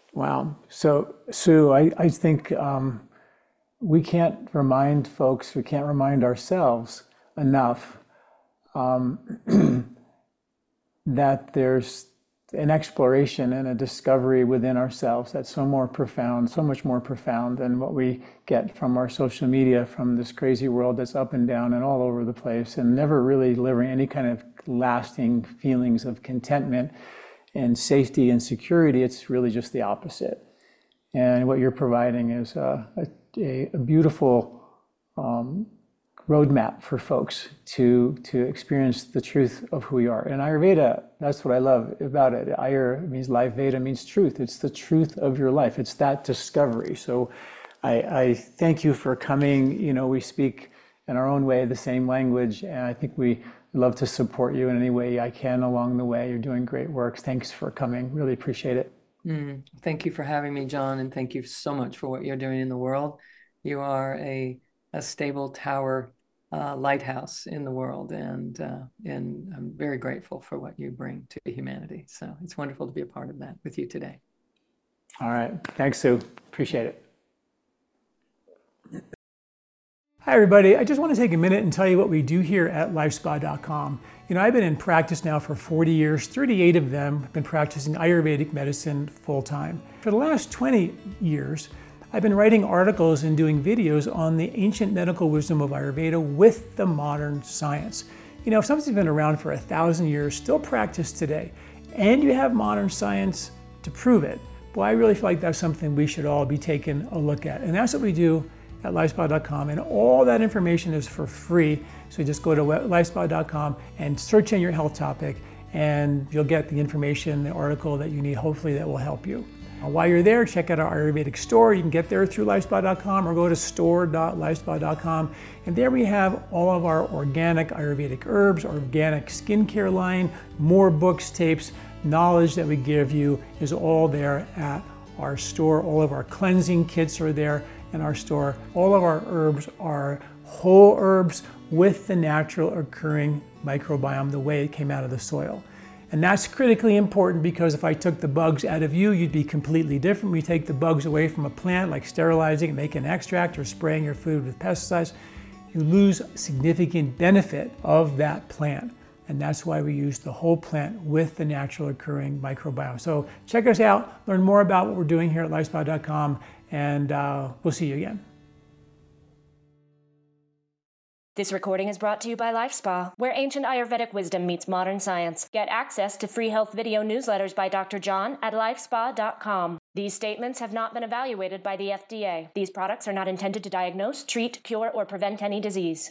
Wow. So, Sue, I, I think um, we can't remind folks, we can't remind ourselves enough um, that there's an exploration and a discovery within ourselves that's so more profound, so much more profound than what we get from our social media, from this crazy world that's up and down and all over the place and never really delivering any kind of lasting feelings of contentment and safety and security. It's really just the opposite. And what you're providing is a, a, a beautiful um, roadmap for folks to to experience the truth of who we are. And Ayurveda, that's what I love about it. Ayur means life, Veda means truth. It's the truth of your life. It's that discovery. So I, I thank you for coming. You know, we speak in our own way the same language, and I think we love to support you in any way I can along the way. You're doing great work. Thanks for coming. Really appreciate it. Mm, thank you for having me, John, and thank you so much for what you're doing in the world. You are a a stable tower, uh, lighthouse in the world, and uh, and I'm very grateful for what you bring to humanity. So it's wonderful to be a part of that with you today. All right. Thanks, Sue. Appreciate it. Hi, everybody. I just want to take a minute and tell you what we do here at LifeSpa dot com. You know, I've been in practice now for forty years, thirty-eight of them have been practicing Ayurvedic medicine full-time. For the last twenty years, I've been writing articles and doing videos on the ancient medical wisdom of Ayurveda with the modern science. You know, if something's been around for a thousand years, still practiced today, and you have modern science to prove it, boy, I really feel like that's something we should all be taking a look at. And that's what we do at LifeSpa dot com, and all that information is for free. So just go to LifeSpa dot com and search in your health topic, and you'll get the information, the article that you need, hopefully that will help you. While you're there, check out our Ayurvedic store. You can get there through LifeSpa dot com or go to store dot lifespa dot com. And there we have all of our organic Ayurvedic herbs, organic skincare line, more books, tapes, knowledge that we give you is all there at our store. All of our cleansing kits are there in our store. All of our herbs are whole herbs with the natural occurring microbiome, the way it came out of the soil. And that's critically important, because if I took the bugs out of you, you'd be completely different. We take the bugs away from a plant, like sterilizing and making an extract or spraying your food with pesticides, you lose significant benefit of that plant. And that's why we use the whole plant with the natural occurring microbiome. So check us out, learn more about what we're doing here at LifeSpa dot com, and uh, we'll see you again. This recording is brought to you by LifeSpa, where ancient Ayurvedic wisdom meets modern science. Get access to free health video newsletters by Doctor John at LifeSpa dot com. These statements have not been evaluated by the F D A. These products are not intended to diagnose, treat, cure, or prevent any disease.